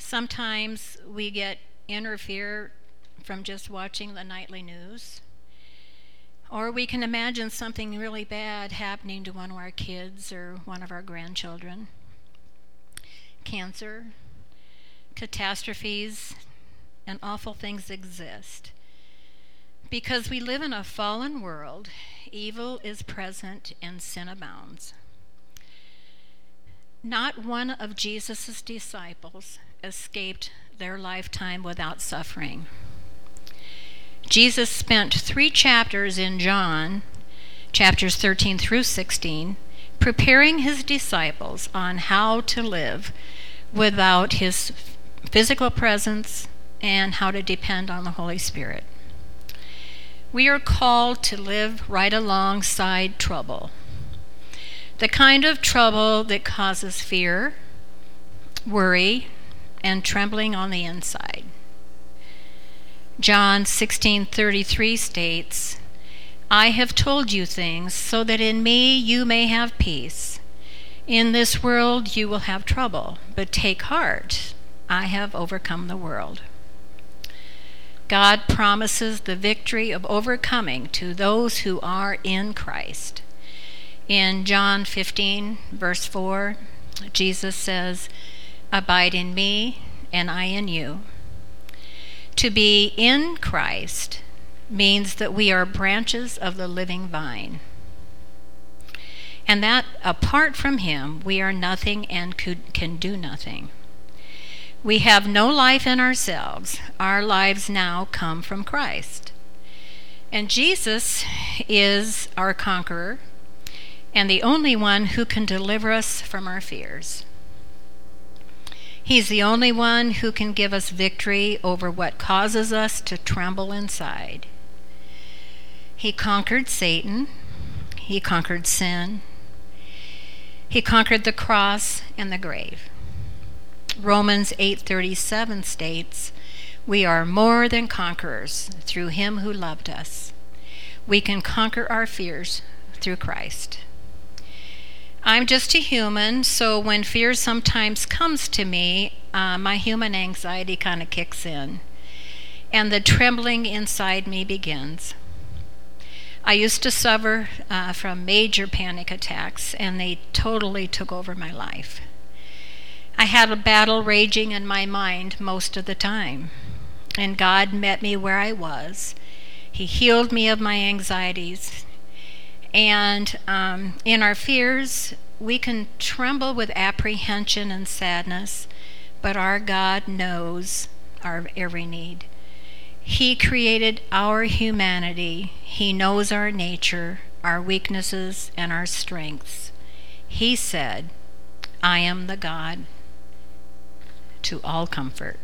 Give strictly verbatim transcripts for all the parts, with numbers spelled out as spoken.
Sometimes we get inner fear from just watching the nightly news. Or we can imagine something really bad happening to one of our kids or one of our grandchildren. Cancer, catastrophes, and awful things exist. Because we live in a fallen world, evil is present and sin abounds. Not one of Jesus' disciples escaped their lifetime without suffering. Jesus spent three chapters in John, chapters thirteen through sixteen, preparing his disciples on how to live without his physical presence and how to depend on the Holy Spirit. We are called to live right alongside trouble. The kind of trouble that causes fear, worry, and trembling on the inside. John sixteen thirty-three states, "I have told you things so that in me you may have peace. In this world you will have trouble, but take heart, I have overcome the world." God promises the victory of overcoming to those who are in Christ. In John fifteen, verse four, Jesus says, "Abide in me, and I in you." To be in Christ means that we are branches of the living vine, and that apart from him, we are nothing and could, can do nothing. We have no life in ourselves. Our lives now come from Christ. And Jesus is our conqueror and the only one who can deliver us from our fears. He's the only one who can give us victory over what causes us to tremble inside. He conquered Satan. He conquered sin. He conquered the cross and the grave. Romans eight thirty-seven states, "We are more than conquerors through him who loved us." We can conquer our fears through Christ. I'm just a human, so when fear sometimes comes to me, uh, my human anxiety kind of kicks in, and the trembling inside me begins. I used to suffer uh, from major panic attacks, and they totally took over my life. I had a battle raging in my mind most of the time, and God met me where I was. He healed me of my anxieties. And um, in our fears, we can tremble with apprehension and sadness, but our God knows our every need. He created our humanity. He knows our nature, our weaknesses, and our strengths. He said, "I am the God to all comfort."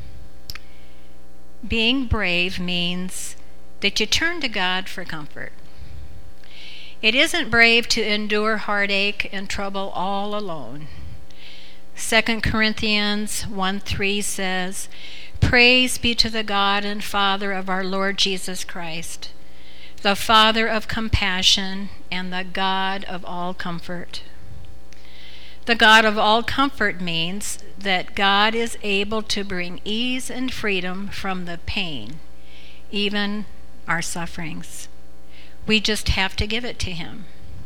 Being brave means that you turn to God for comfort. It isn't brave to endure heartache and trouble all alone. Second Corinthians one three says, "Praise be to the God and Father of our Lord Jesus Christ, the Father of compassion and the God of all comfort." The God of all comfort means that God is able to bring ease and freedom from the pain, even our sufferings. We just have to give it to him.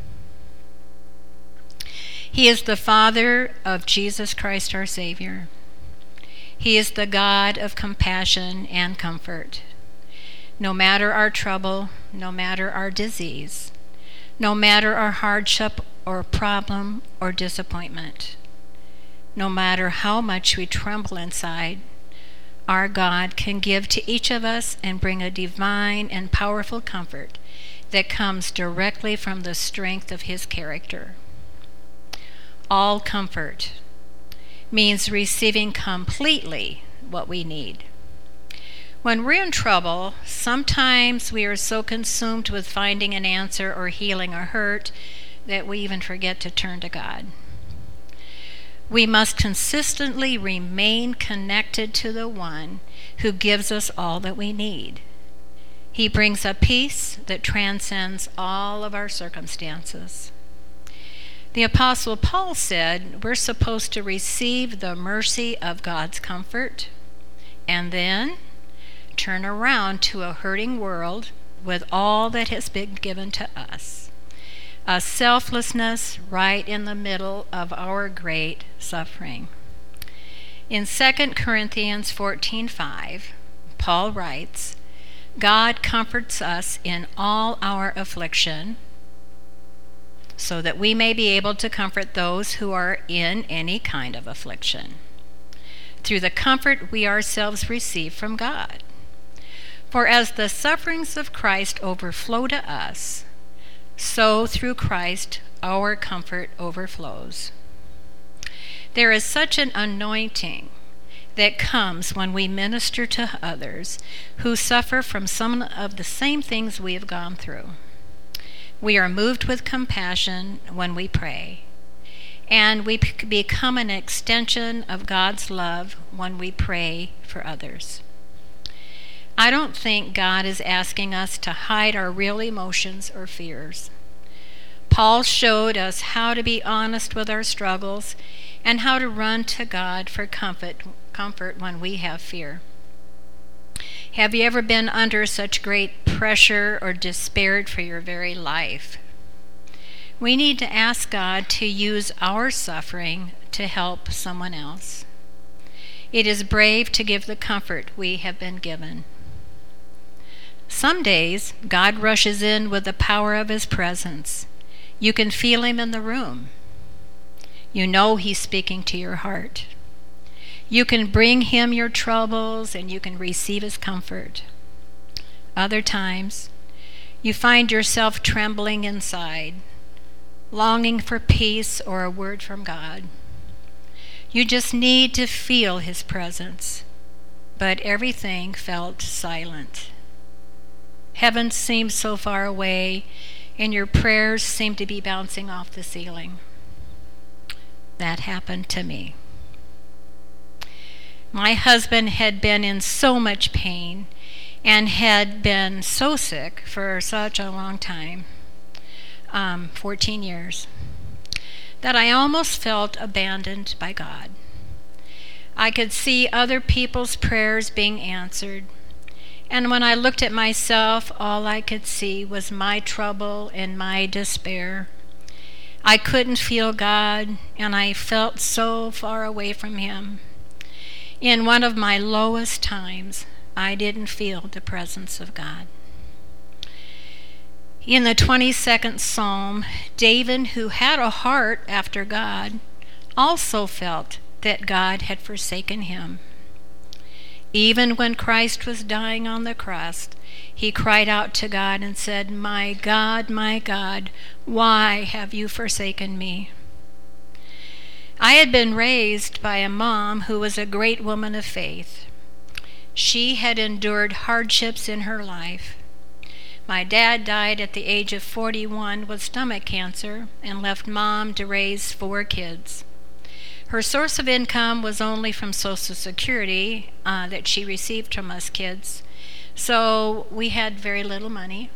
He is the Father of Jesus Christ our Savior. He is the God of compassion and comfort. No matter our trouble, no matter our disease, no matter our hardship or problem or disappointment, no matter how much we tremble inside, our God can give to each of us and bring a divine and powerful comfort that comes directly from the strength of his character. All comfort means receiving completely what we need. When we're in trouble, sometimes we are so consumed with finding an answer or healing our hurt that we even forget to turn to God. We must consistently remain connected to the one who gives us all that we need. He brings a peace that transcends all of our circumstances. The Apostle Paul said we're supposed to receive the mercy of God's comfort and then turn around to a hurting world with all that has been given to us. A selflessness right in the middle of our great suffering. In Second Corinthians fourteen five, Paul writes, God comforts us in all our affliction, so that we may be able to comfort those who are in any kind of affliction, through the comfort we ourselves receive from God. For as the sufferings of Christ overflow to us, so through Christ our comfort overflows. There is such an anointing that comes when we minister to others who suffer from some of the same things we have gone through. We are moved with compassion when we pray, and we become an extension of God's love when we pray for others. I don't think God is asking us to hide our real emotions or fears. Paul showed us how to be honest with our struggles and how to run to God for comfort, comfort when we have fear. Have you ever been under such great pressure or despaired for your very life? We need to ask God to use our suffering to help someone else. It is brave to give the comfort we have been given. Some days, God rushes in with the power of his presence. You can feel him in the room. You know he's speaking to your heart. You can bring him your troubles and you can receive his comfort. Other times, you find yourself trembling inside, longing for peace or a word from God. You just need to feel his presence, but everything felt silent. Heaven seemed so far away, and your prayers seemed to be bouncing off the ceiling. That happened to me. My husband had been in so much pain and had been so sick for such a long time, um, fourteen years, that I almost felt abandoned by God. I could see other people's prayers being answered, and when I looked at myself, all I could see was my trouble and my despair. I couldn't feel God, and I felt so far away from him. In one of my lowest times, I didn't feel the presence of God. In the twenty-second Psalm, David, who had a heart after God, also felt that God had forsaken him. Even when Christ was dying on the cross, he cried out to God and said, "My God, my God, why have you forsaken me?" I had been raised by a mom who was a great woman of faith. She had endured hardships in her life. My dad died at the age of forty-one with stomach cancer and left mom to raise four kids. Her source of income was only from Social Security uh, that she received from us kids, so we had very little money,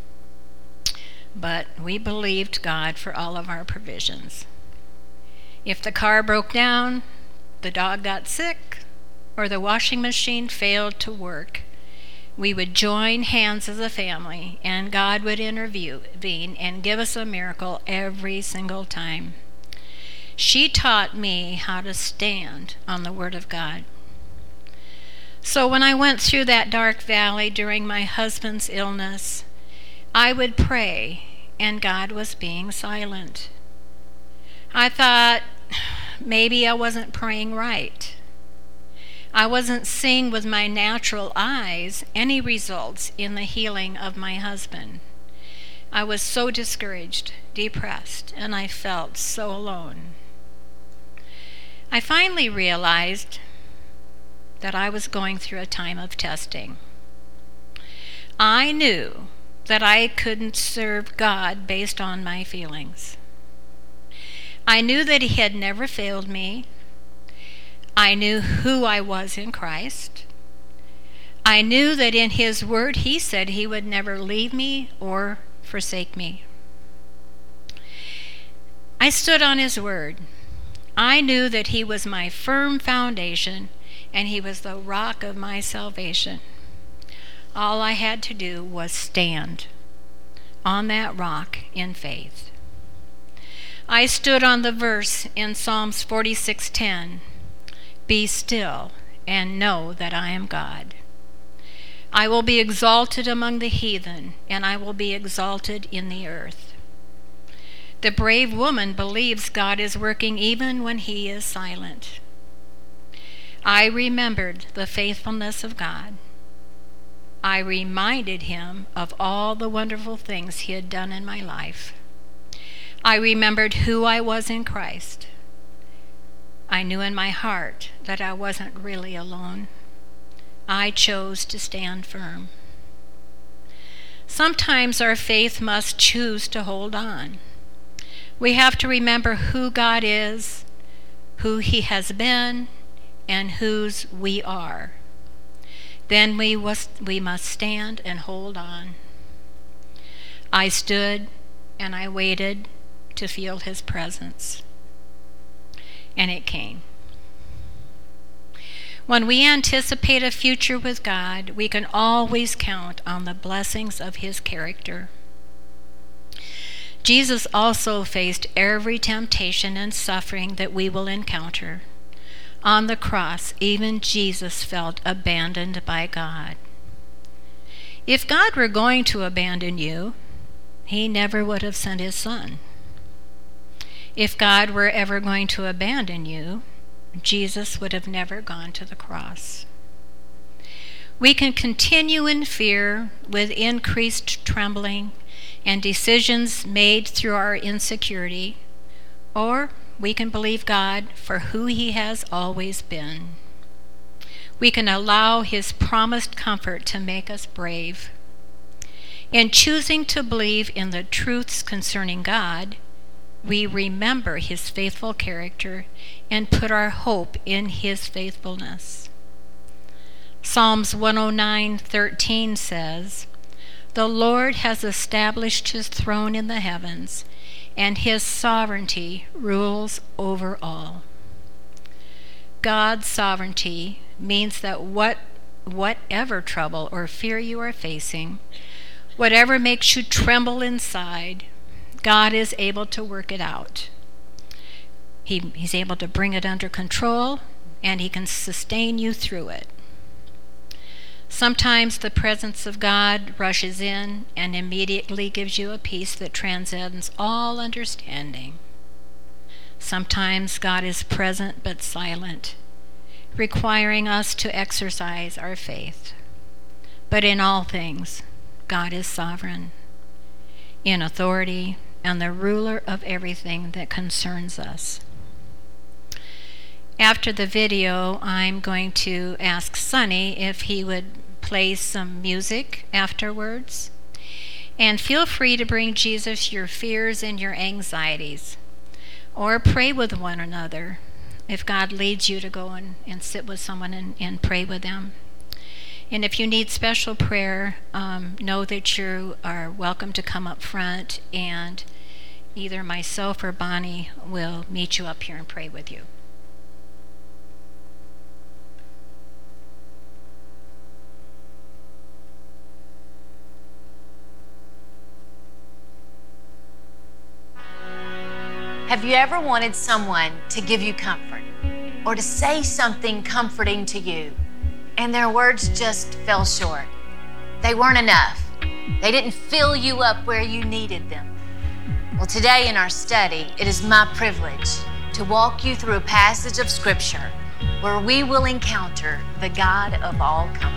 but we believed God for all of our provisions. If the car broke down, the dog got sick, or the washing machine failed to work, we would join hands as a family, and God would intervene and give us a miracle every single time. She taught me how to stand on the Word of God. So when I went through that dark valley during my husband's illness, I would pray, and God was being silent. I thought maybe I wasn't praying right. I wasn't seeing with my natural eyes any results in the healing of my husband. I was so discouraged, depressed, and I felt so alone. I finally realized that I was going through a time of testing. I knew that I couldn't serve God based on my feelings. I knew that he had never failed me. I knew who I was in Christ. I knew that in his word he said he would never leave me or forsake me. I stood on his word. I knew that he was my firm foundation, and he was the rock of my salvation. All I had to do was stand on that rock in faith. I stood on the verse in Psalms forty-six ten, "Be still and know that I am God. I will be exalted among the heathen, and I will be exalted in the earth." The brave woman believes God is working even when he is silent. I remembered the faithfulness of God. I reminded him of all the wonderful things he had done in my life. I remembered who I was in Christ. I knew in my heart that I wasn't really alone. I chose to stand firm. Sometimes our faith must choose to hold on. We have to remember who God is, who he has been, and whose we are. Then we must, we must stand and hold on. I stood and I waited to feel his presence. And it came. When we anticipate a future with God, we can always count on the blessings of his character. Jesus also faced every temptation and suffering that we will encounter. On the cross, even Jesus felt abandoned by God. If God were going to abandon you, he never would have sent his son. If God were ever going to abandon you, Jesus would have never gone to the cross. We can continue in fear with increased trembling and decisions made through our insecurity, or we can believe God for who he has always been. We can allow his promised comfort to make us brave. In choosing to believe in the truths concerning God, we remember his faithful character and put our hope in his faithfulness. Psalms one oh nine thirteen says, "The Lord has established his throne in the heavens, and his sovereignty rules over all." God's sovereignty means that what, whatever trouble or fear you are facing, whatever makes you tremble inside, God is able to work it out. He, he's able to bring it under control, and he can sustain you through it. Sometimes the presence of God rushes in and immediately gives you a peace that transcends all understanding. Sometimes God is present but silent, requiring us to exercise our faith. But in all things, God is sovereign, in authority, and the ruler of everything that concerns us. After the video, I'm going to ask Sonny if he would play some music afterwards. And feel free to bring Jesus your fears and your anxieties, or pray with one another if God leads you to go and, and sit with someone and, and pray with them. And if you need special prayer, um, know that you are welcome to come up front, and either myself or Bonnie will meet you up here and pray with you. Have you ever wanted someone to give you comfort or to say something comforting to you, and their words just fell short? They weren't enough. They didn't fill you up where you needed them. Well, today in our study, it is my privilege to walk you through a passage of Scripture where we will encounter the God of all comfort.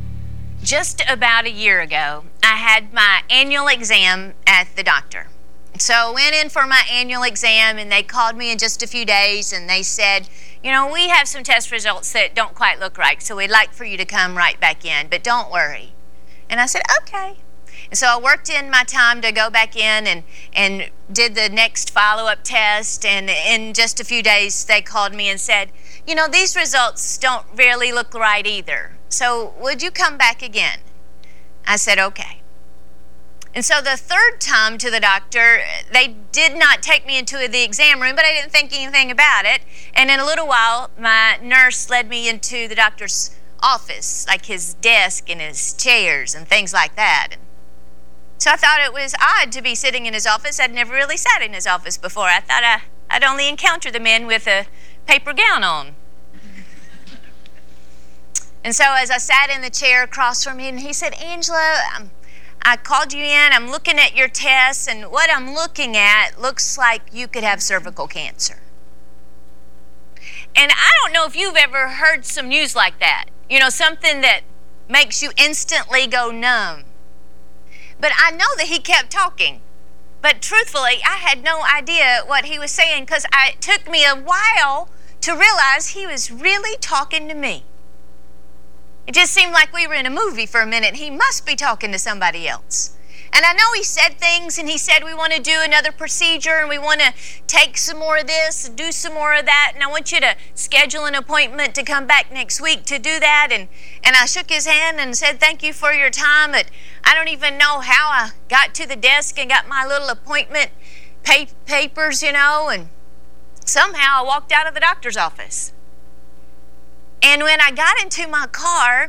Just about a year ago, I had my annual exam at the doctor. So I went in for my annual exam, and they called me in just a few days, and they said, you know, we have some test results that don't quite look right, so we'd like for you to come right back in, but don't worry. And I said, okay. And so I worked in my time to go back in and, and did the next follow-up test, and in just a few days they called me and said, you know, these results don't really look right either, so would you come back again? I said, okay. And so the third time to the doctor, they did not take me into the exam room, but I didn't think anything about it. And in a little while, my nurse led me into the doctor's office, like his desk and his chairs and things like that. And so I thought it was odd to be sitting in his office. I'd never really sat in his office before. I thought I, I'd only encountered the men with a paper gown on. And so as I sat in the chair across from him, he said, Angela, I'm I called you in, I'm looking at your tests, and what I'm looking at looks like you could have cervical cancer. And I don't know if you've ever heard some news like that, you know, something that makes you instantly go numb. But I know that he kept talking. But truthfully, I had no idea what he was saying, because it took me a while to realize he was really talking to me. It just seemed like we were in a movie for a minute. He must be talking to somebody else. And I know he said things, and he said, we want to do another procedure, and we want to take some more of this, and do some more of that, and I want you to schedule an appointment to come back next week to do that. And, and I shook his hand and said, thank you for your time, but I don't even know how I got to the desk and got my little appointment pa- papers, you know, and somehow I walked out of the doctor's office. And when I got into my car,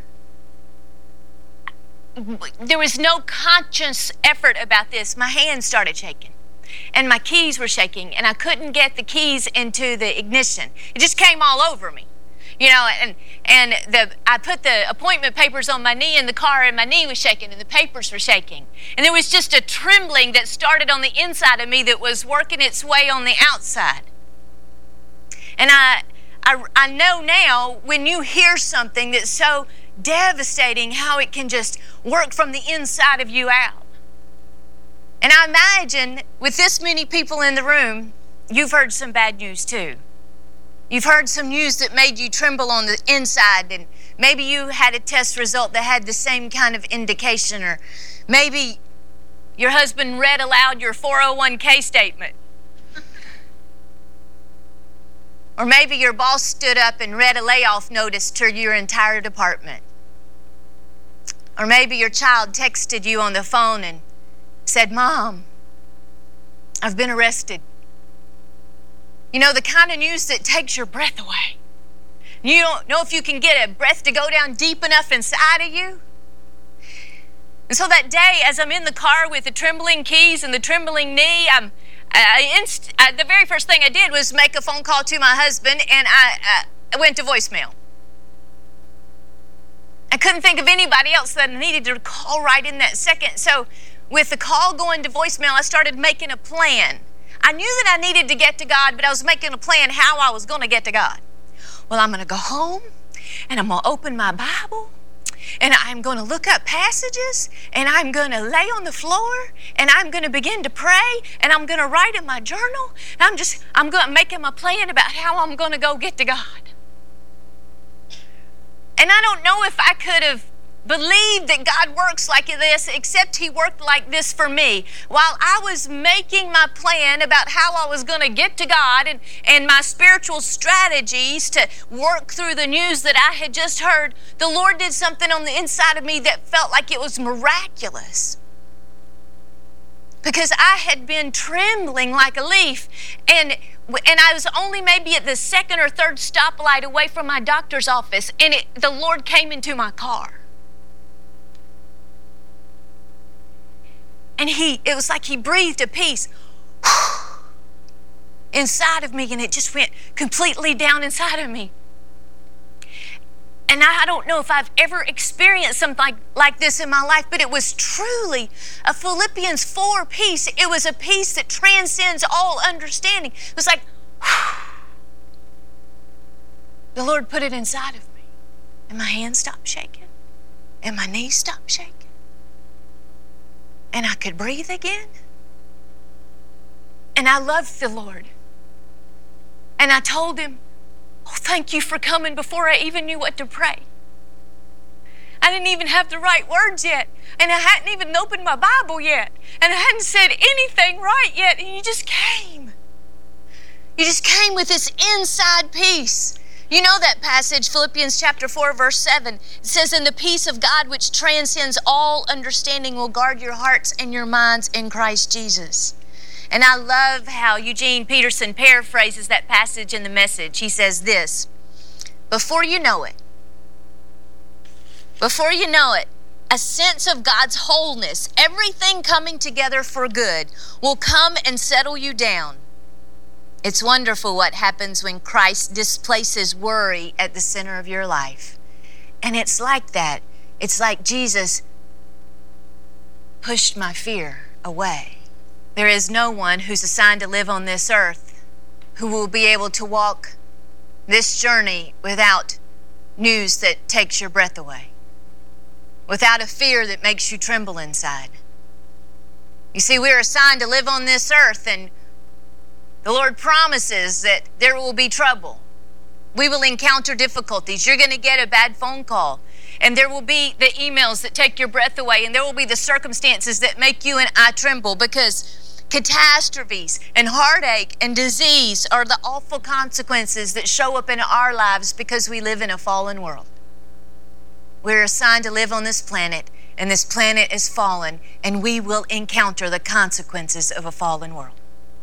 there was no conscious effort about this. My hands started shaking, and my keys were shaking, and I couldn't get the keys into the ignition. It just came all over me, you know. And and the I put the appointment papers on my knee in the car, and my knee was shaking, and the papers were shaking, and there was just a trembling that started on the inside of me that was working its way on the outside. And I. I, I know now when you hear something that's so devastating, how it can just work from the inside of you out. And I imagine with this many people in the room, you've heard some bad news too. You've heard some news that made you tremble on the inside, and maybe you had a test result that had the same kind of indication, or maybe your husband read aloud your four oh one k statement. Or maybe your boss stood up and read a layoff notice to your entire department. Or maybe your child texted you on the phone and said, Mom, I've been arrested. You know, the kind of news that takes your breath away. You don't know if you can get a breath to go down deep enough inside of you. And so that day, as I'm in the car with the trembling keys and the trembling knee, I'm I inst- uh, the very first thing I did was make a phone call to my husband, and I, uh, I went to voicemail. I couldn't think of anybody else that I needed to call right in that second. So with the call going to voicemail, I started making a plan. I knew that I needed to get to God, but I was making a plan how I was going to get to God. Well, I'm going to go home, and I'm going to open my Bible, and I'm going to look up passages, and I'm going to lay on the floor, and I'm going to begin to pray, and I'm going to write in my journal. And I'm just, I'm going to make him a plan about how I'm going to go get to God. And I don't know if I could have believed that God works like this, except he worked like this for me. While I was making my plan about how I was going to get to God, and, and my spiritual strategies to work through the news that I had just heard, the Lord did something on the inside of me that felt like it was miraculous. Because I had been trembling like a leaf, and and I was only maybe at the second or third stoplight away from my doctor's office, and it, the Lord came into my car. And he, it was like he breathed a peace inside of me, and it just went completely down inside of me. And I don't know if I've ever experienced something like, like this in my life, but it was truly a Philippians four peace. It was a peace that transcends all understanding. It was like, whew. The Lord put it inside of me, and my hands stopped shaking, and my knees stopped shaking. And I could breathe again. And I loved the Lord. And I told him, oh, thank you for coming before I even knew what to pray. I didn't even have the right words yet. And I hadn't even opened my Bible yet. And I hadn't said anything right yet. And you just came. You just came with this inside peace. You know that passage, Philippians chapter four, verse seven. It says, and the peace of God which transcends all understanding will guard your hearts and your minds in Christ Jesus. And I love how Eugene Peterson paraphrases that passage in the Message. He says this, before you know it, before you know it, a sense of God's wholeness, everything coming together for good, will come and settle you down. It's wonderful what happens when Christ displaces worry at the center of your life. And it's like that. It's like Jesus pushed my fear away. There is no one who's assigned to live on this earth who will be able to walk this journey without news that takes your breath away, without a fear that makes you tremble inside. You see, we're assigned to live on this earth, and the Lord promises that there will be trouble. We will encounter difficulties. You're going to get a bad phone call, and there will be the emails that take your breath away, and there will be the circumstances that make you and I tremble, because catastrophes and heartache and disease are the awful consequences that show up in our lives because we live in a fallen world. We're assigned to live on this planet, and this planet is fallen, and we will encounter the consequences of a fallen world.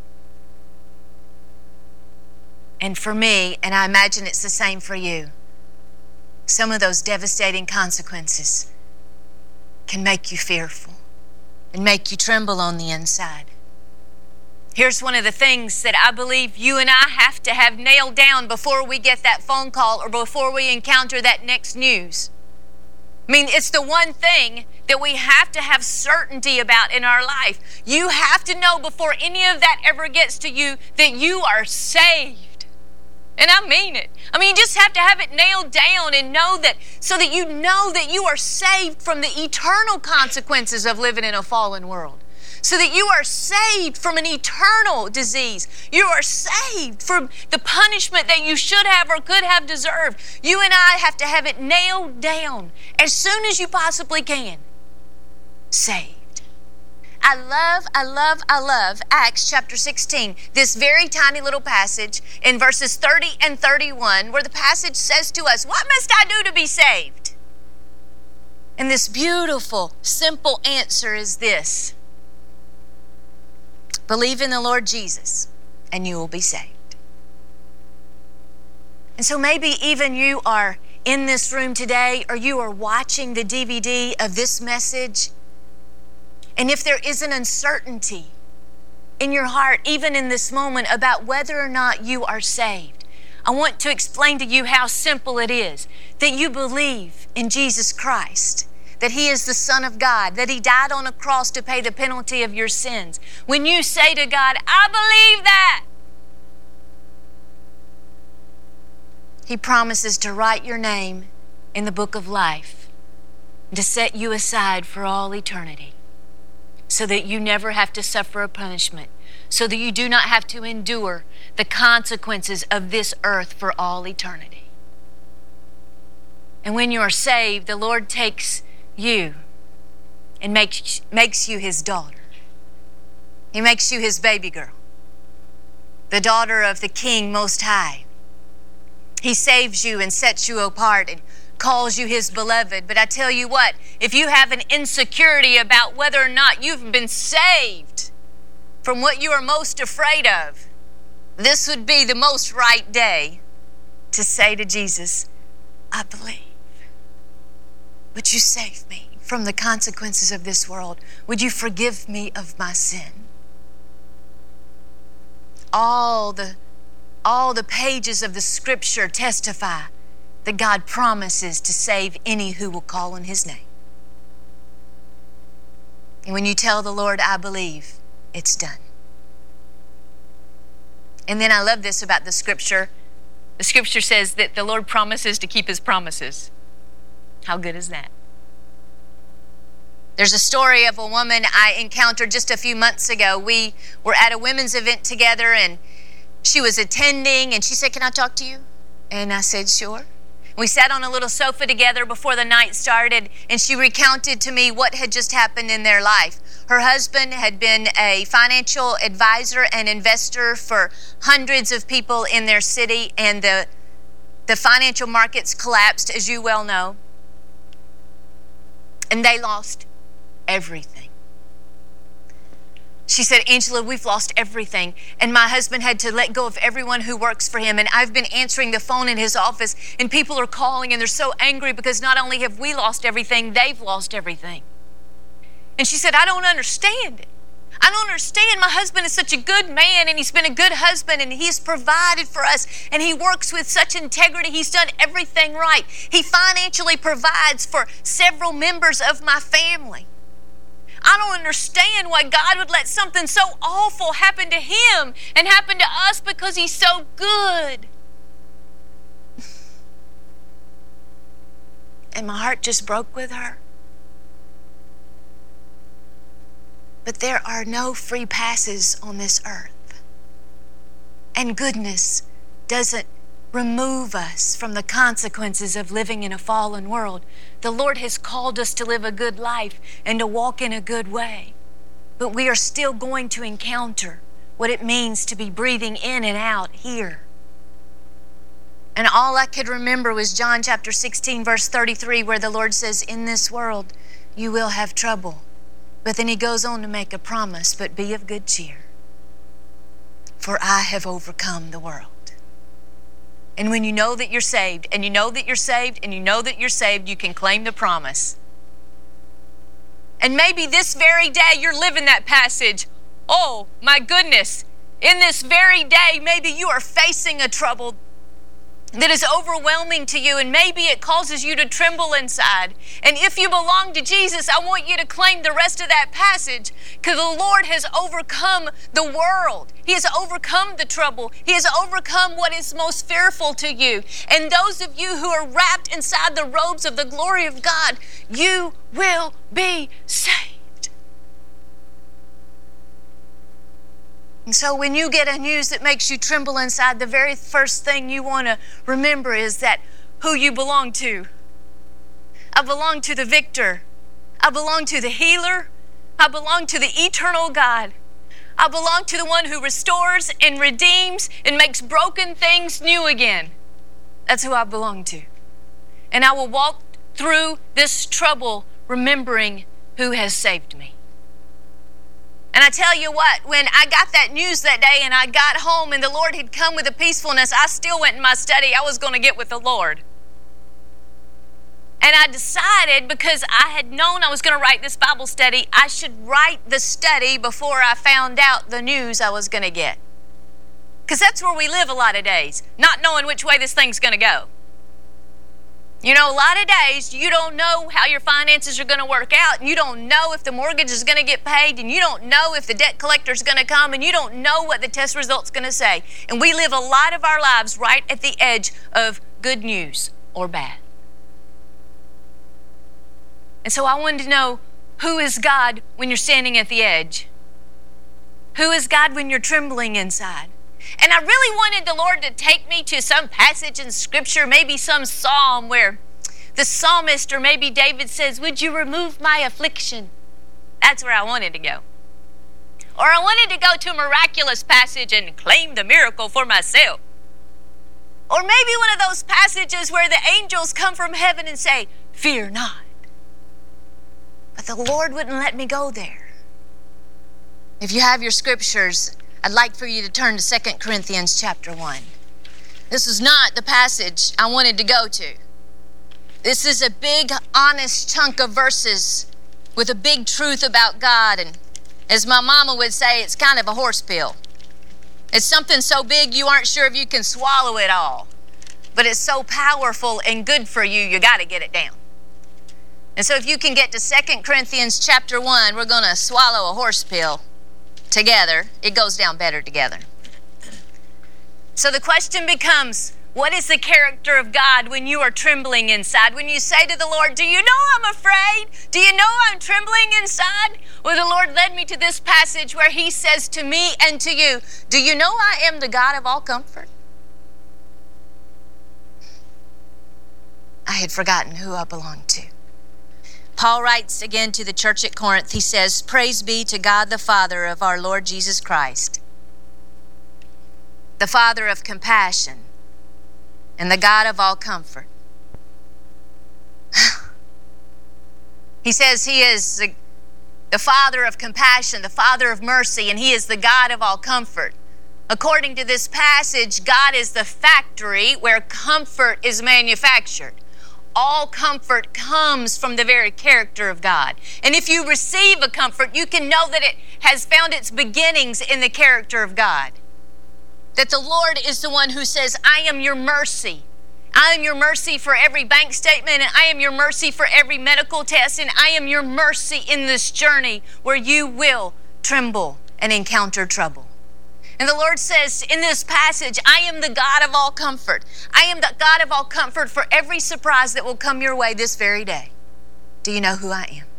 And for me, and I imagine it's the same for you, some of those devastating consequences can make you fearful and make you tremble on the inside. Here's one of the things that I believe you and I have to have nailed down before we get that phone call or before we encounter that next news. I mean, it's the one thing that we have to have certainty about in our life. You have to know before any of that ever gets to you that you are saved. And I mean it. I mean, you just have to have it nailed down and know that, so that you know that you are saved from the eternal consequences of living in a fallen world. So that you are saved from an eternal disease. You are saved from the punishment that you should have or could have deserved. You and I have to have it nailed down as soon as you possibly can. Saved. I love, I love, I love Acts chapter sixteen, this very tiny little passage in verses thirty and thirty-one, where the passage says to us, what must I do to be saved? And this beautiful, simple answer is this: believe in the Lord Jesus, and you will be saved. And so maybe even you are in this room today, or you are watching the D V D of this message, and if there is an uncertainty in your heart, even in this moment, about whether or not you are saved, I want to explain to you how simple it is that you believe in Jesus Christ, that He is the Son of God, that He died on a cross to pay the penalty of your sins. When you say to God, I believe that, He promises to write your name in the book of life and to set you aside for all eternity, so that you never have to suffer a punishment, so that you do not have to endure the consequences of this earth for all eternity. And when you are saved, the Lord takes you and makes, makes you His daughter. He makes you His baby girl, the daughter of the King Most High. He saves you and sets you apart and calls you His beloved. But I tell you what, if you have an insecurity about whether or not you've been saved from what you are most afraid of, this would be the most right day to say to Jesus, I believe. Would you save me from the consequences of this world? Would you forgive me of my sin? All the, all the pages of the Scripture testify that God promises to save any who will call on His name. And when you tell the Lord, I believe, it's done. And then I love this about the Scripture. The Scripture says that the Lord promises to keep His promises. How good is that? There's a story of a woman I encountered just a few months ago. We were at a women's event together, and she was attending, and she said, "Can I talk to you?" And I said, "Sure." We sat on a little sofa together before the night started, and she recounted to me what had just happened in their life. Her husband had been a financial advisor and investor for hundreds of people in their city, and the, the financial markets collapsed, as you well know, and they lost everything. She said, "Angela, we've lost everything. And my husband had to let go of everyone who works for him. And I've been answering the phone in his office, and people are calling, and they're so angry because not only have we lost everything, they've lost everything." And she said, "I don't understand it. I don't understand. My husband is such a good man, and he's been a good husband, and he's provided for us, and he works with such integrity. He's done everything right. He financially provides for several members of my family. I don't understand why God would let something so awful happen to him and happen to us because he's so good." And my heart just broke with her. But there are no free passes on this earth. And goodness doesn't remove us from the consequences of living in a fallen world. The Lord has called us to live a good life and to walk in a good way. But we are still going to encounter what it means to be breathing in and out here. And all I could remember was John chapter sixteen, verse thirty-three, where the Lord says, "In this world you will have trouble." But then he goes on to make a promise, "But be of good cheer, for I have overcome the world." And when you know that you're saved, and you know that you're saved, and you know that you're saved, you can claim the promise. And maybe this very day you're living that passage. Oh, my goodness. In this very day, maybe you are facing a trouble that is overwhelming to you, and maybe it causes you to tremble inside. And if you belong to Jesus, I want you to claim the rest of that passage, because the Lord has overcome the world. He has overcome the trouble. He has overcome what is most fearful to you. And those of you who are wrapped inside the robes of the glory of God, you will be saved. And so when you get a news that makes you tremble inside, the very first thing you want to remember is that who you belong to. I belong to the victor. I belong to the healer. I belong to the eternal God. I belong to the one who restores and redeems and makes broken things new again. That's who I belong to. And I will walk through this trouble remembering who has saved me. And I tell you what, when I got that news that day and I got home and the Lord had come with a peacefulness, I still went in my study. I was going to get with the Lord. And I decided, because I had known I was going to write this Bible study, I should write the study before I found out the news I was going to get. Because that's where we live a lot of days, not knowing which way this thing's going to go. You know, a lot of days you don't know how your finances are going to work out, and you don't know if the mortgage is going to get paid, and you don't know if the debt collector is going to come, and you don't know what the test result's going to say. And we live a lot of our lives right at the edge of good news or bad. And so I wanted to know, who is God when you're standing at the edge? Who is God when you're trembling inside? And I really wanted the Lord to take me to some passage in Scripture, maybe some psalm where the psalmist or maybe David says, "Would you remove my affliction?" That's where I wanted to go. Or I wanted to go to a miraculous passage and claim the miracle for myself. Or maybe one of those passages where the angels come from heaven and say, "Fear not." But the Lord wouldn't let me go there. If you have your scriptures, I'd like for you to turn to Second Corinthians chapter one. This is not the passage I wanted to go to. This is a big, honest chunk of verses with a big truth about God. And as my mama would say, it's kind of a horse pill. It's something so big you aren't sure if you can swallow it all. But it's so powerful and good for you, you got to get it down. And so if you can get to Second Corinthians chapter one, we're going to swallow a horse pill together. It goes down better together. So the question becomes, What is the character of God when you are trembling inside? When you say to the Lord, do you know I'm afraid? Do you know I'm trembling inside? Well, the Lord led me to this passage where he says to me and to you, do you know I am the God of all comfort? I had forgotten who I belonged to. Paul writes again to the church at Corinth. He says, praise be to God the Father of our Lord Jesus Christ, the Father of compassion and the God of all comfort. He says he is the, the Father of compassion, the Father of mercy, and he is the God of all comfort. According to this passage, God is the factory where comfort is manufactured. All comfort comes from the very character of God. And if you receive a comfort, you can know that it has found its beginnings in the character of God. That the Lord is the one who says, I am your mercy. I am your mercy for every bank statement, and I am your mercy for every medical test, and I am your mercy in this journey where you will tremble and encounter trouble. And the Lord says in this passage, I am the God of all comfort. I am the God of all comfort for every surprise that will come your way this very day. Do you know who I am?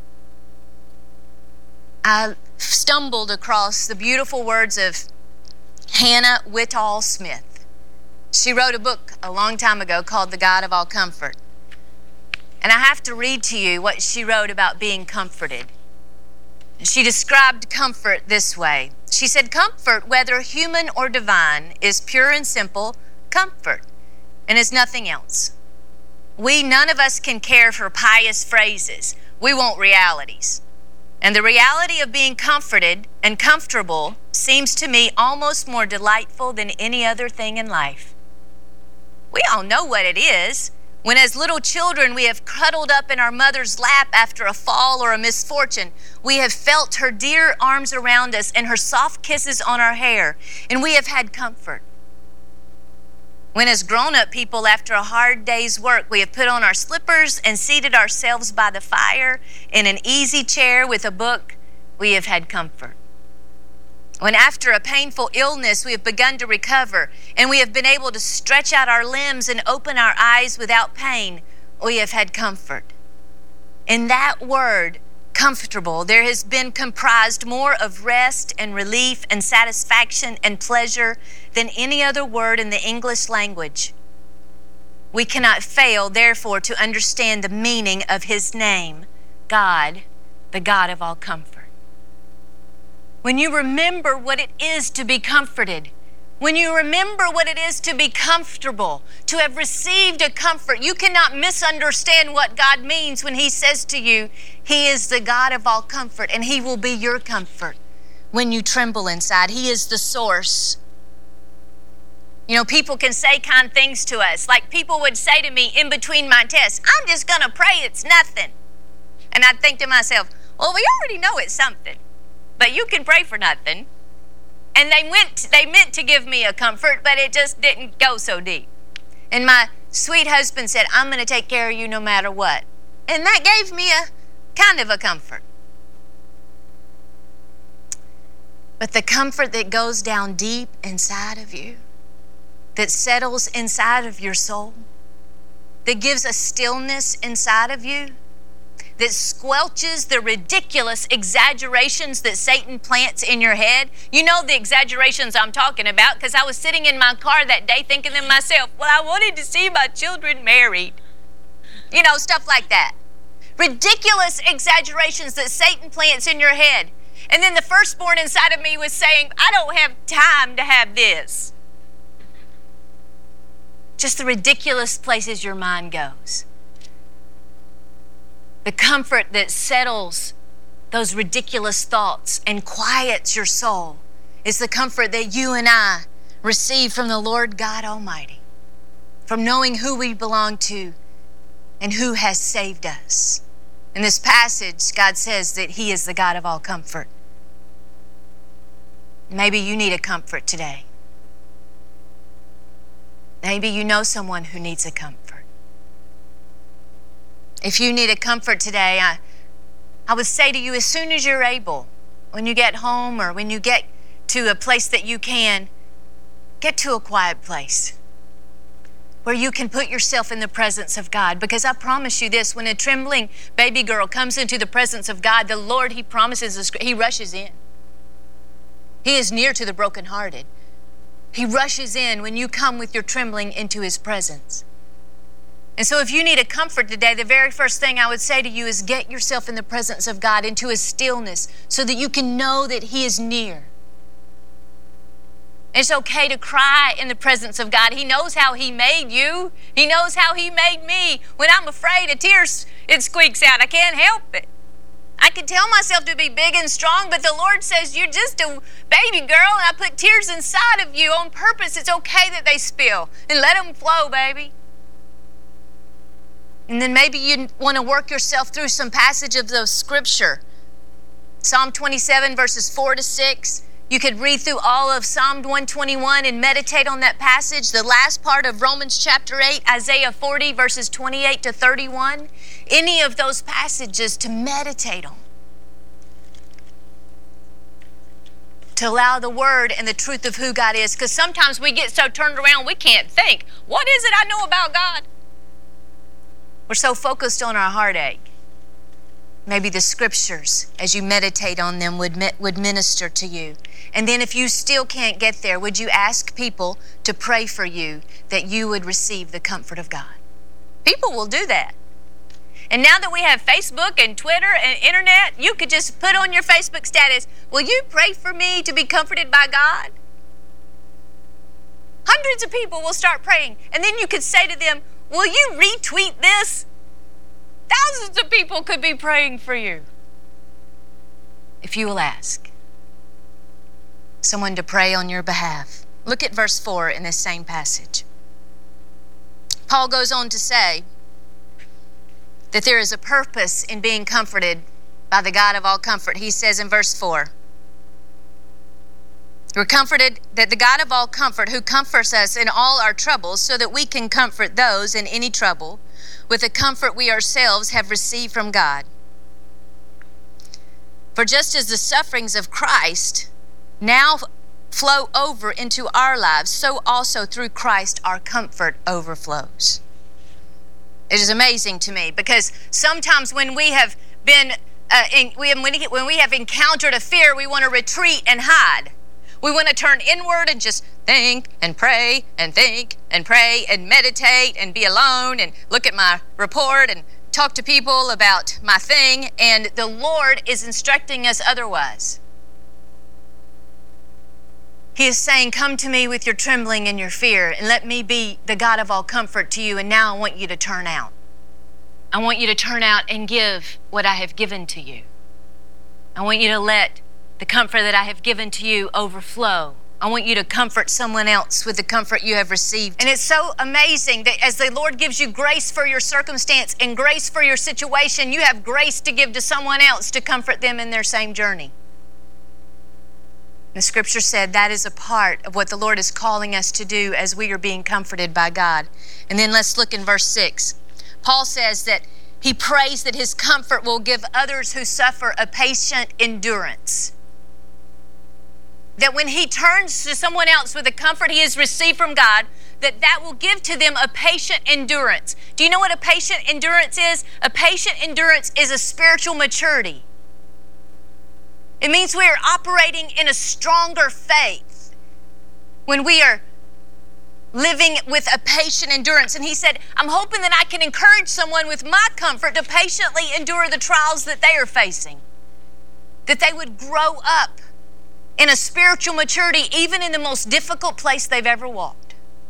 I stumbled across the beautiful words of Hannah Whitall Smith. She wrote a book a long time ago called The God of All Comfort. And I have to read to you what she wrote about being comforted. She described comfort this way. She said, comfort, whether human or divine, is pure and simple comfort and is nothing else. We, none of us can care for pious phrases. We want realities. And the reality of being comforted and comfortable seems to me almost more delightful than any other thing in life. We all know what it is. When as little children we have cuddled up in our mother's lap after a fall or a misfortune, we have felt her dear arms around us and her soft kisses on our hair, and we have had comfort. When as grown-up people after a hard day's work, we have put on our slippers and seated ourselves by the fire in an easy chair with a book, we have had comfort. When after a painful illness we have begun to recover and we have been able to stretch out our limbs and open our eyes without pain, we have had comfort. In that word, comfortable, there has been comprised more of rest and relief and satisfaction and pleasure than any other word in the English language. We cannot fail, therefore, to understand the meaning of his name, God, the God of all comfort. When you remember what it is to be comforted, when you remember what it is to be comfortable, to have received a comfort, you cannot misunderstand what God means when he says to you, he is the God of all comfort, and he will be your comfort when you tremble inside. He is the source. You know, people can say kind things to us, like people would say to me in between my tests, I'm just going to pray it's nothing. And I'd think to myself, well, we already know it's something. But you can pray for nothing. And they went, they meant to give me a comfort, but it just didn't go so deep. And my sweet husband said, I'm going to take care of you no matter what. And that gave me a kind of a comfort. But the comfort that goes down deep inside of you, that settles inside of your soul, that gives a stillness inside of you, that squelches the ridiculous exaggerations that Satan plants in your head. You know the exaggerations I'm talking about, because I was sitting in my car that day thinking to myself, well, I wanted to see my children married. You know, stuff like that. Ridiculous exaggerations that Satan plants in your head. And then the firstborn inside of me was saying, I don't have time to have this. Just the ridiculous places your mind goes. The comfort that settles those ridiculous thoughts and quiets your soul is the comfort that you and I receive from the Lord God Almighty, from knowing who we belong to and who has saved us. In this passage, God says that he is the God of all comfort. Maybe you need a comfort today. Maybe you know someone who needs a comfort. If you need a comfort today, I, I would say to you, as soon as you're able, when you get home or when you get to a place that you can, get to a quiet place. where you can put yourself in the presence of God. Because I promise you this, when a trembling baby girl comes into the presence of God, the Lord, He promises us, He rushes in. He is near to the brokenhearted. He rushes in when you come with your trembling into His presence. And so if you need a comfort today, the very first thing I would say to you is get yourself in the presence of God, into His stillness, so that you can know that He is near. It's okay to cry in the presence of God. He knows how He made you. He knows how He made me. When I'm afraid, a tear, it squeaks out. I can't help it. I can tell myself to be big and strong, but the Lord says, you're just a baby girl, and I put tears inside of you on purpose. It's okay that they spill, and let them flow, baby. And then maybe you want to work yourself through some passage of the Scripture. Psalm twenty-seven, verses four to six. You could read through all of Psalm one twenty-one and meditate on that passage. The last part of Romans chapter eight, Isaiah forty, verses twenty-eight to thirty-one. Any of those passages to meditate on. To allow the Word and the truth of who God is. Because sometimes we get so turned around we can't think. What is it I know about God? We're so focused on our heartache. Maybe the Scriptures, as you meditate on them, would would minister to you. And then if you still can't get there, would you ask people to pray for you that you would receive the comfort of God? People will do that. And now that we have Facebook and Twitter and internet, you could just put on your Facebook status, will you pray for me to be comforted by God? Hundreds of people will start praying. And then you could say to them, will you retweet this? Thousands of people could be praying for you. If you will ask someone to pray on your behalf. Look at verse four in this same passage. Paul goes on to say that there is a purpose in being comforted by the God of all comfort. He says in verse four, we're comforted that the God of all comfort, who comforts us in all our troubles, so that we can comfort those in any trouble with the comfort we ourselves have received from God. For just as the sufferings of Christ now flow over into our lives, so also through Christ our comfort overflows. It is amazing to me, because sometimes when we have been, uh, in, we, when we have encountered a fear, we want to retreat and hide. We want to turn inward and just think and pray and think and pray and meditate and be alone and look at my report and talk to people about my thing. And the Lord is instructing us otherwise. He is saying, come to me with your trembling and your fear, and let me be the God of all comfort to you. And now I want you to turn out. I want you to turn out and give what I have given to you. I want you to let the comfort that I have given to you overflow. I want you to comfort someone else with the comfort you have received. And it's so amazing that as the Lord gives you grace for your circumstance and grace for your situation, you have grace to give to someone else to comfort them in their same journey. The Scripture said that is a part of what the Lord is calling us to do as we are being comforted by God. And then let's look in verse six. Paul says that he prays that his comfort will give others who suffer a patient endurance. That when he turns to someone else with the comfort he has received from God, that that will give to them a patient endurance. Do you know what a patient endurance is? A patient endurance is a spiritual maturity. It means we are operating in a stronger faith when we are living with a patient endurance. And he said, I'm hoping that I can encourage someone with my comfort to patiently endure the trials that they are facing. That they would grow up in a spiritual maturity, even in the most difficult place they've ever walked.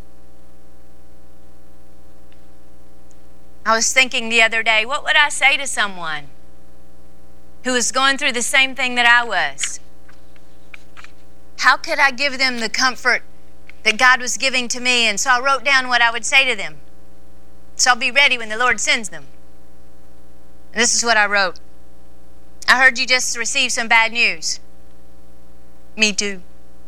I was thinking the other day, what would I say to someone who was going through the same thing that I was? How could I give them the comfort that God was giving to me? And so I wrote down what I would say to them, so I'll be ready when the Lord sends them. And this is what I wrote. I heard you just received some bad news. Me too.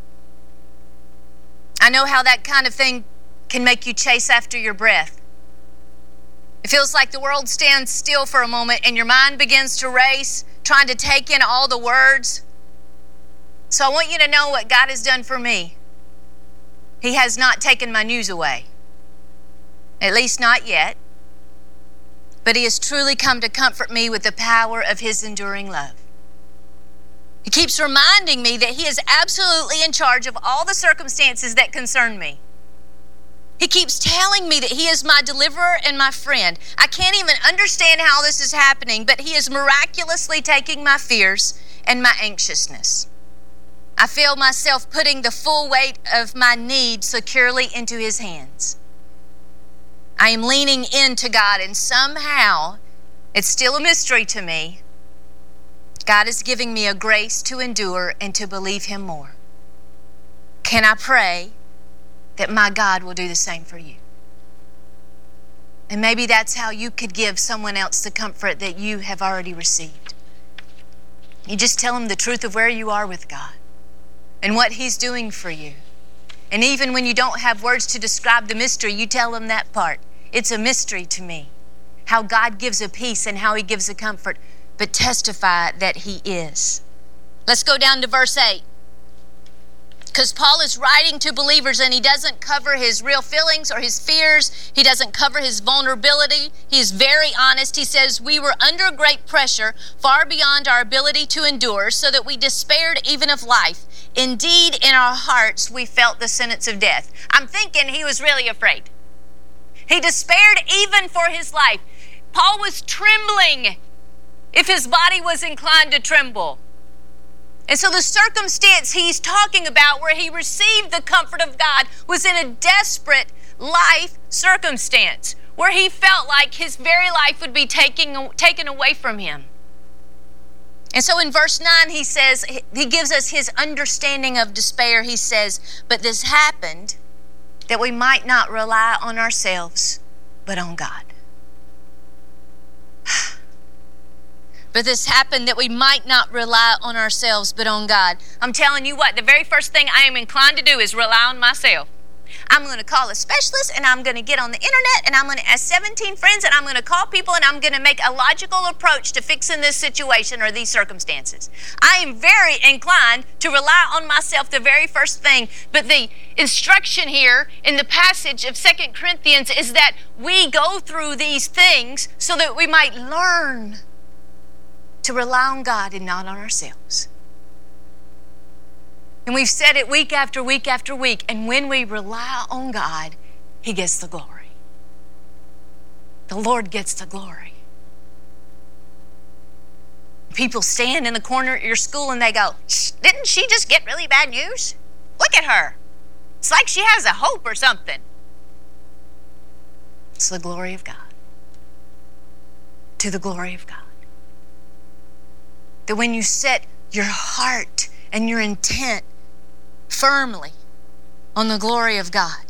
I know how that kind of thing can make you chase after your breath. It feels like the world stands still for a moment and your mind begins to race, trying to take in all the words. So I want you to know what God has done for me. He has not taken my news away. at least not yet. But he has truly come to comfort me with the power of his enduring love. He keeps reminding me that he is absolutely in charge of all the circumstances that concern me. He keeps telling me that he is my deliverer and my friend. I can't even understand how this is happening, but he is miraculously taking my fears and my anxiousness. I feel myself putting the full weight of my need securely into his hands. I am leaning into God, and somehow, it's still a mystery to me, God is giving me a grace to endure and to believe him more. Can I pray that my God will do the same for you? And maybe that's how you could give someone else the comfort that you have already received. You just tell them the truth of where you are with God and what he's doing for you. And even when you don't have words to describe the mystery, you tell them that part. It's a mystery to me, how God gives a peace and how he gives a comfort, but testify that he is. Let's go down to verse eight. Because Paul is writing to believers, and he doesn't cover his real feelings or his fears. He doesn't cover his vulnerability. He is very honest. He says, we were under great pressure, far beyond our ability to endure, so that we despaired even of life. Indeed, in our hearts, we felt the sentence of death. I'm thinking he was really afraid. He despaired even for his life. Paul was trembling if his body was inclined to tremble. And so the circumstance he's talking about where he received the comfort of God was in a desperate life circumstance where he felt like his very life would be taken, taken away from him. And so in verse nine, he says, he gives us his understanding of despair. He says, but this happened that we might not rely on ourselves, but on God. But this happened that we might not rely on ourselves, but on God. I'm telling you what, the very first thing I am inclined to do is rely on myself. I'm going to call a specialist, and I'm going to get on the internet, and I'm going to ask seventeen friends, and I'm going to call people, and I'm going to make a logical approach to fixing this situation or these circumstances. I am very inclined to rely on myself the very first thing. But the instruction here in the passage of Second Corinthians is that we go through these things so that we might learn to rely on God and not on ourselves. And we've said it week after week after week. And when we rely on God, he gets the glory. The Lord gets the glory. People stand in the corner at your school and they go, didn't she just get really bad news? Look at her. It's like she has a hope or something. It's the glory of God. To the glory of God. That when you set your heart and your intent firmly on the glory of God,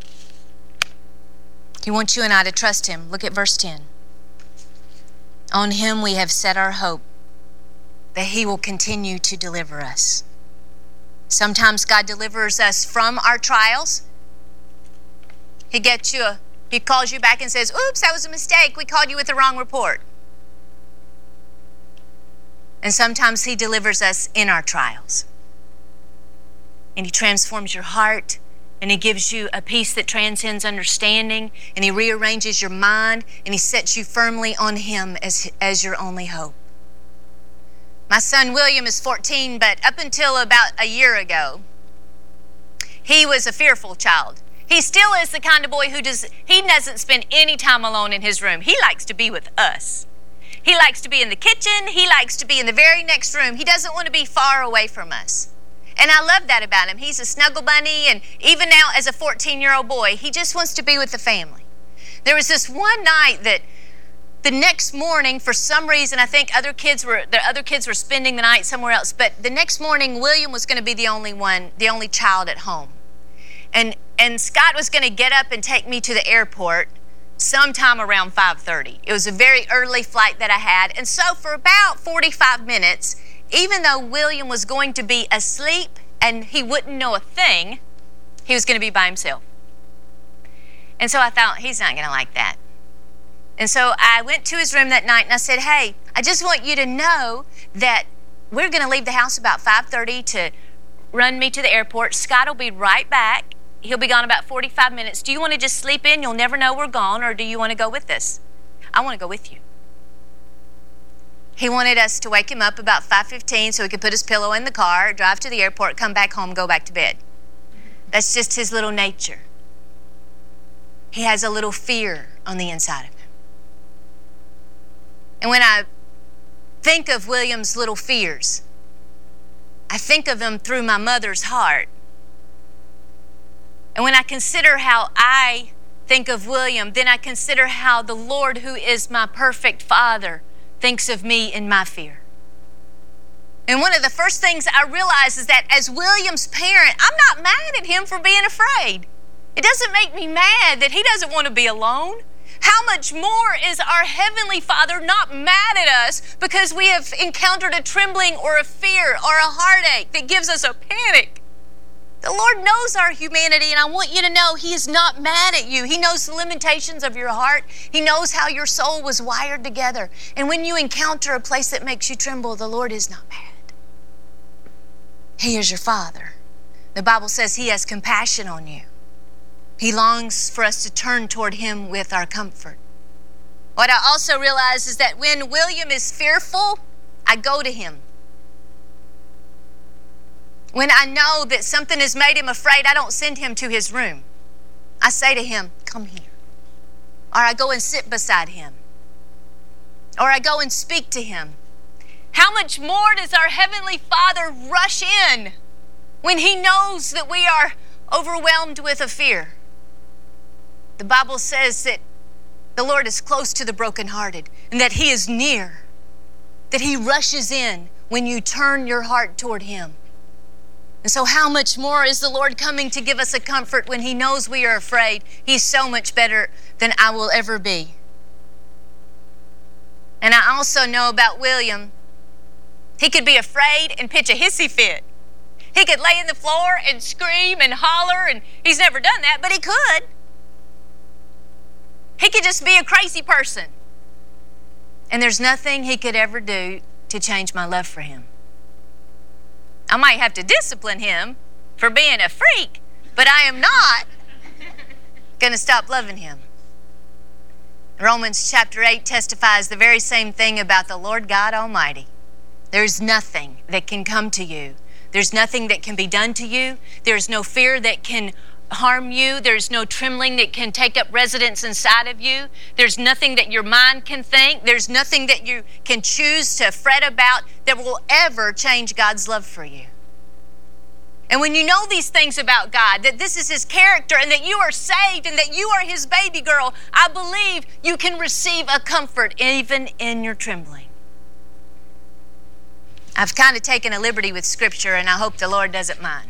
he wants you and I to trust him. Look at verse ten. On him we have set our hope that he will continue to deliver us. Sometimes God delivers us from our trials. He gets you, a, he calls you back and says, oops, that was a mistake. We called you with the wrong report. And sometimes he delivers us in our trials. And he transforms your heart, and he gives you a peace that transcends understanding, and he rearranges your mind, and he sets you firmly on him as, as your only hope. My son William is fourteen, but up until about a year ago, he was a fearful child. He still is the kind of boy who does, he doesn't spend any time alone in his room. He likes to be with us. He likes to be in the kitchen. He likes to be in the very next room. He doesn't want to be far away from us. And I love that about him. He's a snuggle bunny, and even now as a fourteen-year-old boy, he just wants to be with the family. There was this one night that the next morning, for some reason, I think other kids were the other kids were spending the night somewhere else, but the next morning, William was going to be the only one, the only child at home. And and Scott was going to get up and take me to the airport sometime around five thirty. It was a very early flight that I had. And so for about forty-five minutes, even though William was going to be asleep and he wouldn't know a thing, he was going to be by himself. And so I thought, he's not going to like that. And so I went to his room that night and I said, hey, I just want you to know that we're going to leave the house about five thirty to run me to the airport. Scott will be right back. he'll be gone about forty-five minutes. Do you want to just sleep in? You'll never know we're gone, or do you want to go with us? I want to go with you. He wanted us to wake him up about five fifteen so he could put his pillow in the car, drive to the airport, come back home, go back to bed. That's just his little nature. He has a little fear on the inside of him. And when I think of William's little fears, I think of them through my mother's heart. And when I consider how I think of William, then I consider how the Lord, who is my perfect Father, thinks of me in my fear. And one of the first things I realize is that as William's parent, I'm not mad at him for being afraid. It doesn't make me mad that he doesn't want to be alone. How much more is our Heavenly Father not mad at us because we have encountered a trembling or a fear or a heartache that gives us a panic? The Lord knows our humanity, and I want you to know He is not mad at you. He knows the limitations of your heart. He knows how your soul was wired together. And when you encounter a place that makes you tremble, the Lord is not mad. He is your Father. The Bible says He has compassion on you. He longs for us to turn toward Him with our comfort. What I also realize is that when William is fearful, I go to him. When I know that something has made him afraid, I don't send him to his room. I say to him, come here. Or I go and sit beside him. Or I go and speak to him. How much more does our Heavenly Father rush in when He knows that we are overwhelmed with a fear? The Bible says that the Lord is close to the brokenhearted and that He is near, that He rushes in when you turn your heart toward Him. And so how much more is the Lord coming to give us a comfort when He knows we are afraid? He's so much better than I will ever be. And I also know about William, he could be afraid and pitch a hissy fit. He could lay in the floor and scream and holler, and he's never done that, but he could. He could just be a crazy person. And there's nothing he could ever do to change my love for him. I might have to discipline him for being a freak, but I am not going to stop loving him. Romans chapter eight testifies the very same thing about the Lord God Almighty. There's nothing that can come to you. There's nothing that can be done to you. There's no fear that can harm you. There's no trembling that can take up residence inside of you. There's nothing that your mind can think. There's nothing that you can choose to fret about that will ever change God's love for you. And when you know these things about God, that this is His character and that you are saved and that you are His baby girl, I believe you can receive a comfort even in your trembling. I've kind of taken a liberty with Scripture, and I hope the Lord doesn't mind.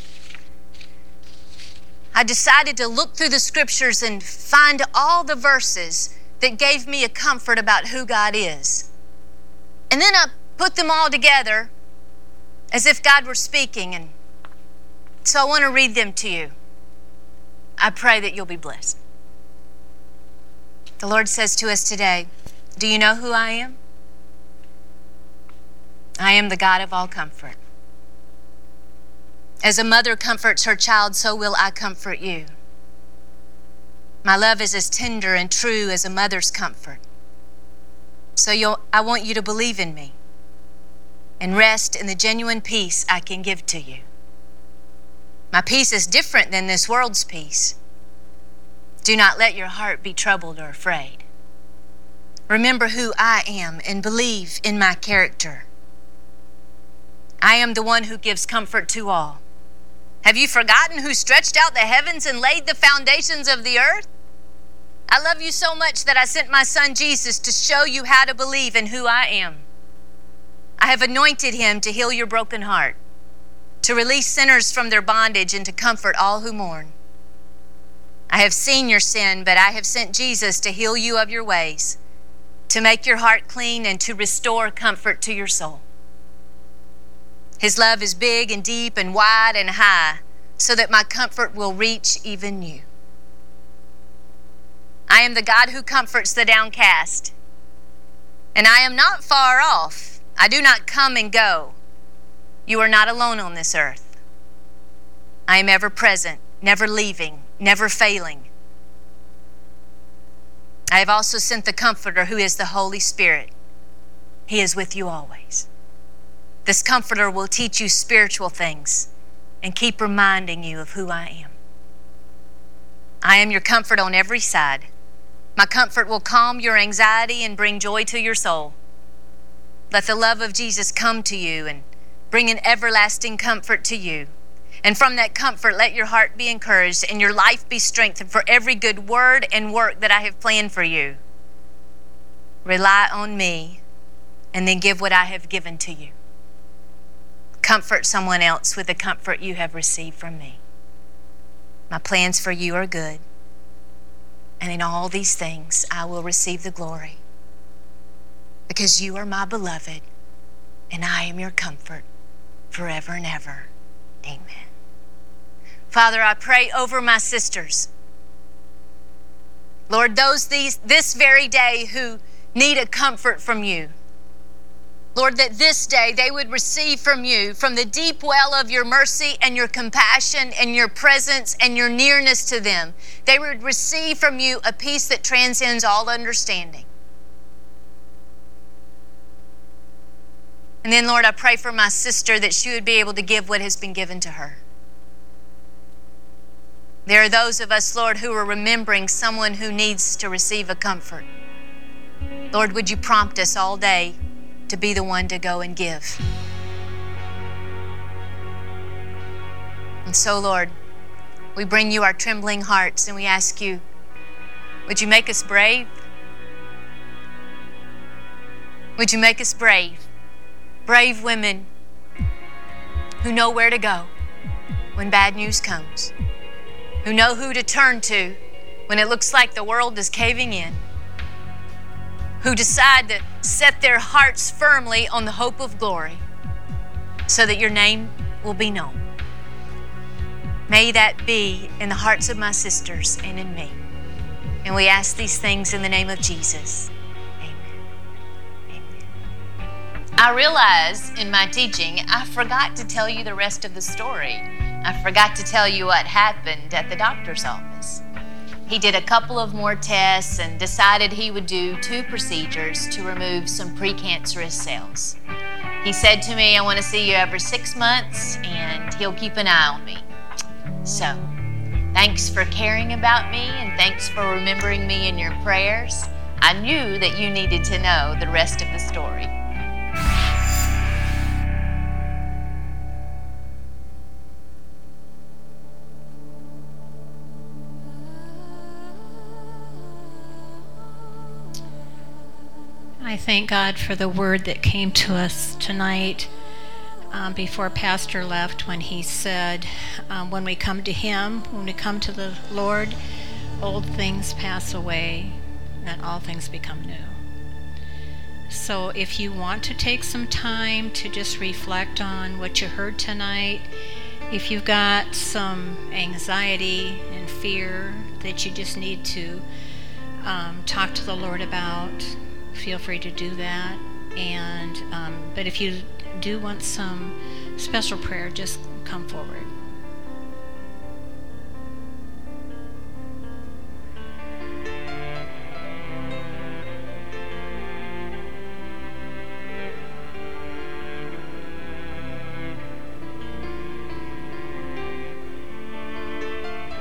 I decided to look through the Scriptures and find all the verses that gave me a comfort about who God is. And then I put them all together as if God were speaking, and so I want to read them to you. I pray that you'll be blessed. The Lord says to us today, do you know who I am? I am the God of all comfort. As a mother comforts her child, so will I comfort you. My love is as tender and true as a mother's comfort. So you'll, I want you to believe in me and rest in the genuine peace I can give to you. My peace is different than this world's peace. Do not let your heart be troubled or afraid. Remember who I am and believe in my character. I am the one who gives comfort to all. Have you forgotten who stretched out the heavens and laid the foundations of the earth? I love you so much that I sent my son Jesus to show you how to believe in who I am. I have anointed Him to heal your broken heart, to release sinners from their bondage, and to comfort all who mourn. I have seen your sin, but I have sent Jesus to heal you of your ways, to make your heart clean, and to restore comfort to your soul. His love is big and deep and wide and high, so that my comfort will reach even you. I am the God who comforts the downcast, and I am not far off. I do not come and go. You are not alone on this earth. I am ever present never leaving, never failing. I have also sent the Comforter, who is the Holy Spirit. He is with you always. This Comforter will teach you spiritual things and keep reminding you of who I am. I am your comfort on every side. My comfort will calm your anxiety and bring joy to your soul. Let the love of Jesus come to you and bring an everlasting comfort to you. And from that comfort, let your heart be encouraged and your life be strengthened for every good word and work that I have planned for you. Rely on me and then give what I have given to you. Comfort someone else with the comfort you have received from me. My plans for you are good. And in all these things, I will receive the glory. Because you are my beloved, and I am your comfort forever and ever. Amen. Father, I pray over my sisters. Lord, those these this very day who need a comfort from you. Lord, that this day they would receive from you, from the deep well of your mercy and your compassion and your presence and your nearness to them. They would receive from you a peace that transcends all understanding. And then, Lord, I pray for my sister that she would be able to give what has been given to her. There are those of us, Lord, who are remembering someone who needs to receive a comfort. Lord, would you prompt us all day to be the one to go and give? And so, Lord, we bring you our trembling hearts and we ask you, would you make us brave? Would you make us brave? Brave women who know where to go when bad news comes, who know who to turn to when it looks like the world is caving in, who decide to set their hearts firmly on the hope of glory so that your name will be known. May that be in the hearts of my sisters and in me. And we ask these things in the name of Jesus. I realize in my teaching, I forgot to tell you the rest of the story. I forgot to tell you what happened at the doctor's office. He did a couple of more tests and decided he would do two procedures to remove some precancerous cells. He said to me, I want to see you every six months and he'll keep an eye on me. So, thanks for caring about me and thanks for remembering me in your prayers. I knew that you needed to know the rest of the story. I thank God for the word that came to us tonight um, before Pastor left when he said, um, when we come to him, when we come to the Lord, old things pass away and all things become new. So if you want to take some time to just reflect on what you heard tonight, if you've got some anxiety and fear that you just need to um, talk to the Lord about, feel free to do that. And um, but if you do want some special prayer, just come forward.